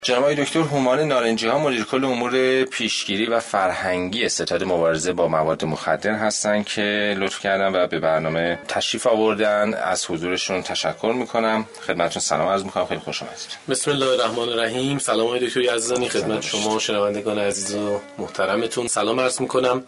جناب آقای دکتر هومان نارنجی‌ها مدیر کل امور پیشگیری و فرهنگی ستاد مبارزه با مواد مخدر هستن که لطف کردن و به برنامه تشریف آوردن. از حضورشون تشکر میکنم. خدمتتون سلام عرض میکنم. خیلی خوش آمدید. بسم الله الرحمن الرحیم. سلام آقای دکتر عزیزانی، خدمت شما شنوندگان عزیز و محترمتون سلام عرض میکنم.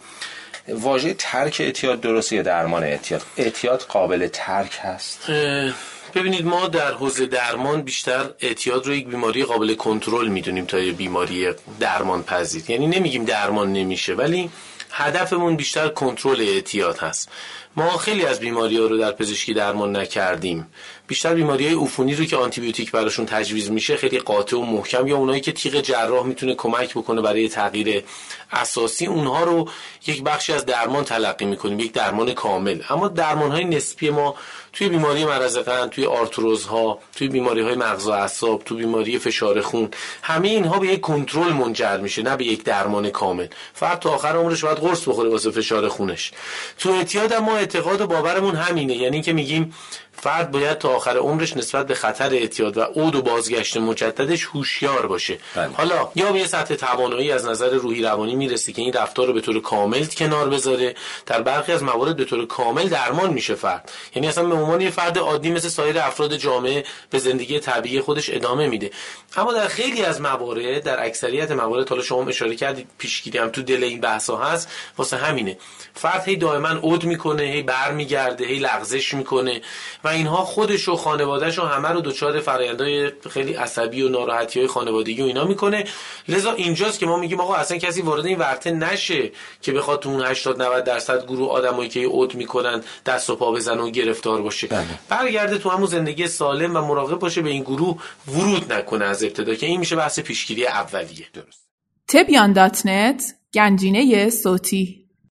واژه ترک اعتیاد درسته یا درمان اعتیاد؟ اعتیاد قابل ترک هست؟ ببینید، ما در حوزه درمان بیشتر اعتیاد رو یک بیماری قابل کنترل میدونیم تا یک بیماری درمان پذیر. یعنی نمیگیم درمان نمیشه، ولی هدفمون بیشتر کنترل اعتیاد هست. ما خیلی از بیماری‌ها رو در پزشکی درمان نکردیم. بیشتر بیماری‌های عفونی رو که آنتی بیوتیک براشون تجویز میشه خیلی قاطع و محکم، یا اونایی که تیغ جراح میتونه کمک بکنه برای تغییر اساسی، اونها رو یک بخشی از درمان تلقی میکنیم، یک درمان کامل. اما درمان‌های نسبی ما توی بیماری مرض قند، توی آرتروزها، توی بیماری‌های مغز و اعصاب، توی بیماری فشار خون، همه اینها به یک کنترل منجر میشه، نه به یک درمان کامل. فرد تا آخر عمرش باید قرص بخوره واسه فشار خونش. تو اعتیاد ما اعتقاد و باورمون همینه، یعنی که میگیم فرد باید تا آخر عمرش نسبت به خطر اعتیاد و عود و بازگشت مجددش هوشیار باشه. حالا یا به یه سطح توانایی از نظر روحی روانی میرسه که این رفتار رو به طور کامل کنار بذاره، در برخی از موارد به طور کامل درمان میشه فرد، یعنی اصلا به عنوان یه فرد عادی مثل سایر افراد جامعه به زندگی طبیعی خودش ادامه میده. اما در خیلی از موارد، در اکثریت موارد، حالا شما اشاره کردید پیشگیری هم تو دل این بحثا هست، واسه همینه فرد هی دائما عود میکنه، هی برمیگرده، هی لغزش میکنه و اینها خودش و خانواده‌اش و همه رو دچار فرآیندهای خیلی عصبی و ناراحتی‌های خانوادگی و اینا میکنه. لذا اینجاست که ما میگیم آقا اصلا کسی وارد این ورطه نشه که بخواد تو اون 80-90% گروه آدمایی که عود میکنن دست و پا بزنه و گرفتار باشه. برگرده تو همون زندگی سالم و مراقب باشه به این گروه ورود نکنه از ابتدا، که این میشه بحث پیشگیری اولیه. درست. tebyan.net گنجینه صوتی.